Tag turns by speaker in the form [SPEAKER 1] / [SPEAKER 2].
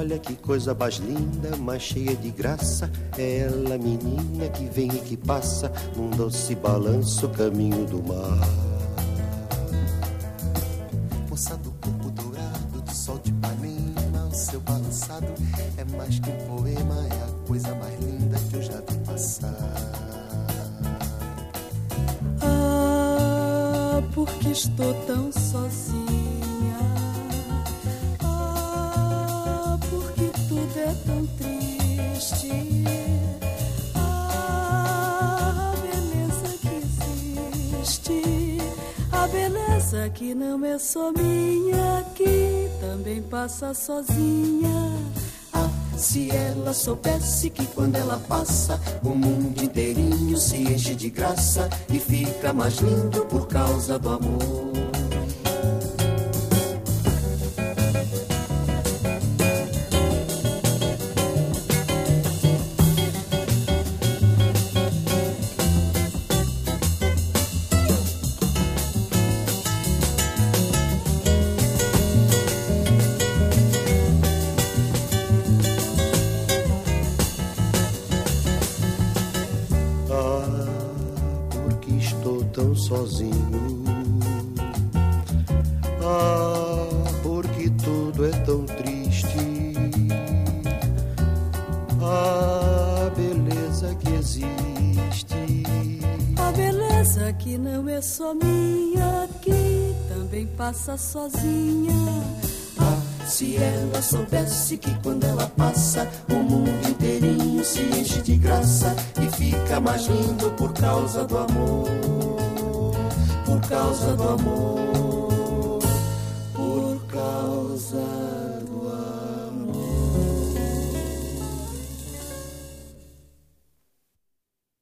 [SPEAKER 1] Olha que coisa mais linda, mais cheia de graça. É ela, menina, que vem e que passa num doce balanço, caminho do mar.
[SPEAKER 2] Moça do corpo dourado, do sol de Ipanema, o seu balançado é mais que um poema, é a coisa mais linda que eu já vi passar.
[SPEAKER 3] Ah, porque estou tão sozinha. É tão triste. Ah, a beleza que existe, a beleza que não é só minha, que também passa sozinha.
[SPEAKER 2] Ah, se ela soubesse que quando ela passa, o mundo inteirinho se enche de graça e fica mais lindo por causa do amor.
[SPEAKER 1] Sozinho. Ah, porque tudo é tão triste. A beleza que existe,
[SPEAKER 3] a beleza que não é só minha, que também passa sozinha.
[SPEAKER 2] Ah, se ela soubesse que quando ela passa, o mundo inteirinho se enche de graça e fica mais lindo por causa do amor. Por causa do amor.